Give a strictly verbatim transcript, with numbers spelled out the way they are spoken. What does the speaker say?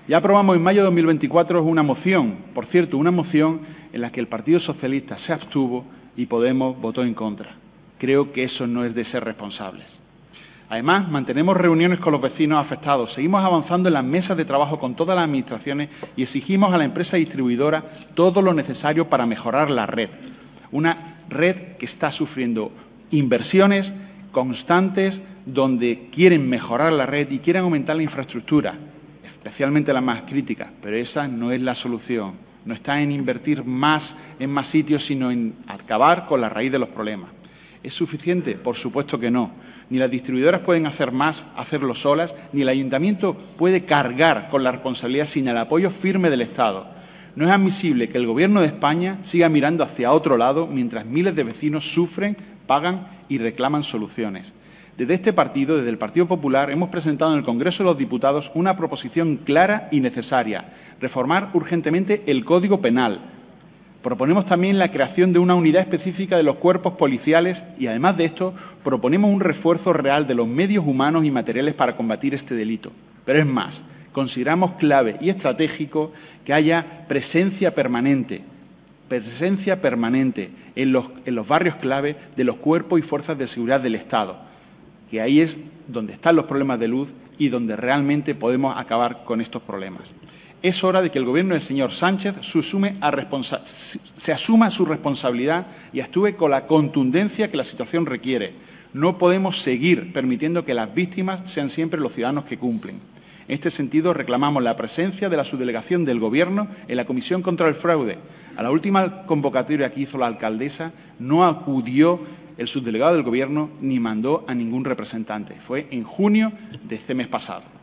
Ya aprobamos en mayo de dos mil veinticuatro una moción, por cierto, una moción en la que el Partido Socialista se abstuvo y Podemos votó en contra. Creo que eso no es de ser responsables. Además, mantenemos reuniones con los vecinos afectados, seguimos avanzando en las mesas de trabajo con todas las administraciones y exigimos a la empresa distribuidora todo lo necesario para mejorar la red. Una red que está sufriendo inversiones constantes donde quieren mejorar la red y quieren aumentar la infraestructura, especialmente la más crítica, pero esa no es la solución. No está en invertir más en más sitios, sino en acabar con la raíz de los problemas. ¿Es suficiente? Por supuesto que no. Ni las distribuidoras pueden hacer más, hacerlo solas, ni el ayuntamiento puede cargar con la responsabilidad sin el apoyo firme del Estado. No es admisible que el Gobierno de España siga mirando hacia otro lado mientras miles de vecinos sufren, pagan y reclaman soluciones. Desde este partido, desde el Partido Popular, hemos presentado en el Congreso de los Diputados una proposición clara y necesaria: reformar urgentemente el Código Penal. Proponemos también la creación de una unidad específica de los cuerpos policiales y, además de esto, proponemos un refuerzo real de los medios humanos y materiales para combatir este delito. Pero es más, consideramos clave y estratégico que haya presencia permanente, presencia permanente en los, en los barrios clave de los cuerpos y fuerzas de seguridad del Estado, que ahí es donde están los problemas de luz y donde realmente podemos acabar con estos problemas. Es hora de que el Gobierno del señor Sánchez se, asume a responsa se asuma su responsabilidad y actúe con la contundencia que la situación requiere. No podemos seguir permitiendo que las víctimas sean siempre los ciudadanos que cumplen. En este sentido, reclamamos la presencia de la subdelegación del Gobierno en la Comisión contra el Fraude. A la última convocatoria que hizo la alcaldesa no acudió el subdelegado del Gobierno ni mandó a ningún representante. Fue en junio de este mes pasado.